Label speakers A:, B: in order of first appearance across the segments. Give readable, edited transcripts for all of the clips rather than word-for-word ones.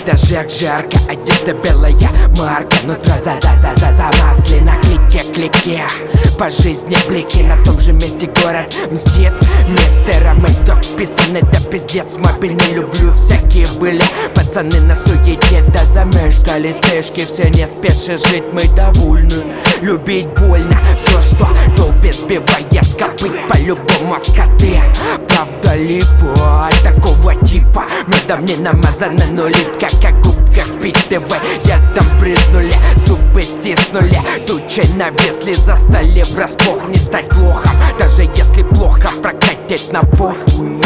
A: это жарко, одежда белая марка, нутро замаслено, клике по жизни блики, на том же месте город мстит. Мистером Эдок писаны, да пиздец мобильный. Люблю всякие были пацаны на суете, да замешкали стежки. Все не спеши жить, мы довольны. Любить больно, все что долбит, сбивая с копыт, по-любому скоты. Правда ли по такого типа? Медом не намазана, но липка, как губка в ПТВ. Я там брызнули, зубы стиснули, тучи навесли, застали врасплох. Не стать лохом, даже если плохо прокатить на похуй.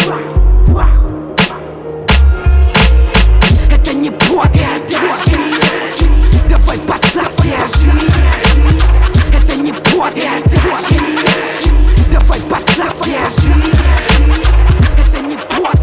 A: Это не бот, это жизнь. Давай, пацан, жизнь. Это не бот, это жизнь. Давай, пацан, жизнь. Это не бот.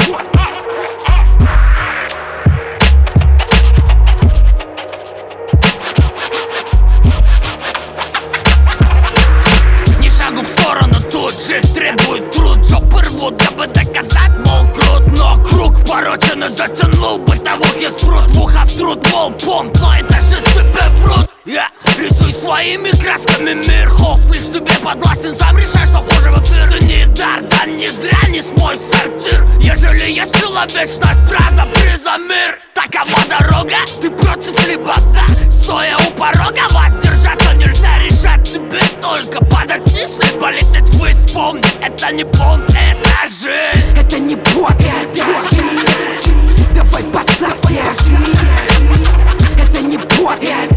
B: Ни шагу в сторону, тут жизнь требует труд. Жопы рвут, дабы доказать, мол, крут. Но круг порочен и затянул бытовухи спрут. В ухо втрут, мол, помп, но это же тебе врут. Я рисуй своими красками мир. Хофф лишь тебе подвластен, сам решай, что хуже в эфир. Ты не дар, да не зря не смой сортир. Ежели есть человечность, браза, приза мир. Такова дорога, ты против либо за. Стоя у порога, воздержаться нельзя. Решать тебе только падать вниз, либо лететь ввысь. Помни, это не понт, это жизнь.
A: Это не бот, это жизнь. Давай, пацан, жизнь. Это не бот, это